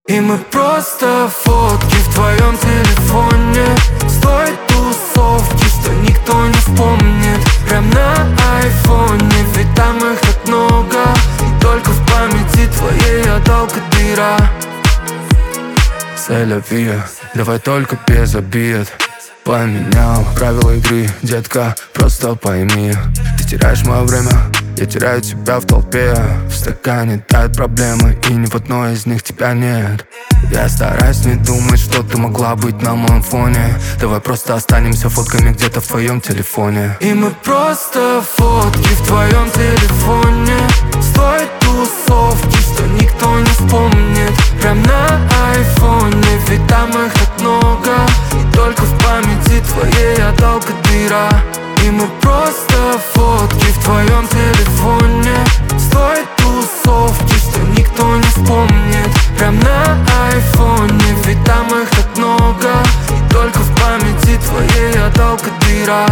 И мы просто фотки в твоем телефоне с той тусовки, что никто не вспомнит. Прям на айфоне, ведь там их так много, и только в памяти твоей отдалка дыра. Сель-ля-ви, давай только без обид. Поменял правила игры, детка, просто пойми. Ты теряешь мое время, я теряю тебя в толпе. В стакане тают проблемы, и ни в одной из них тебя нет. Я стараюсь не думать, что ты могла быть на моем фоне. Давай просто останемся фотками где-то в твоем телефоне. И мы просто фотки в твоем телефоне с той тусовки, что никто не вспомнит. Прям на айфоне, ведь там их так много, и только в памяти твоей отдалка дыра. И мы просто фотки в твоем телефоне с той тусовки, что никто не вспомнит. Прям на айфоне, ведь там их так много, и только в памяти твоей отдалка дыра.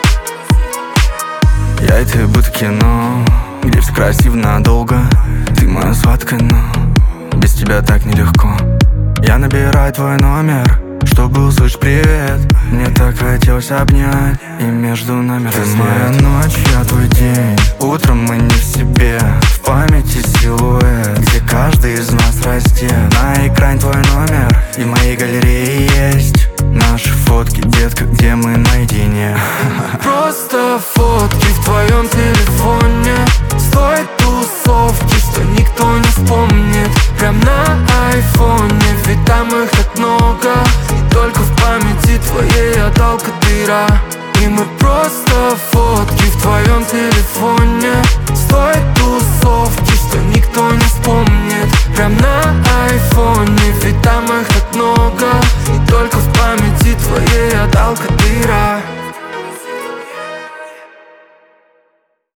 Я и ты будто кино, где все красиво надолго. Ты моя сладкая, но без тебя так нелегко. Я набираю твой номер, чтобы услышать привет. Мне так хотелось обнять, и между нами ты моя ночь, я твой день. Утром мы не в себе, в памяти силуэт, где каждый из нас раздет. На экране твой номер, и в моей галерее есть наши фотки, детка, где мы наедине. Просто фотки в твоем телефоне с той тусовки, что никто не вспомнит. Прям на айфоне, ведь там их так много, и только в памяти твоей отдалка дыра. И мы просто фотки в твоем телефоне с той тусовки, что никто не вспомнит. Прям на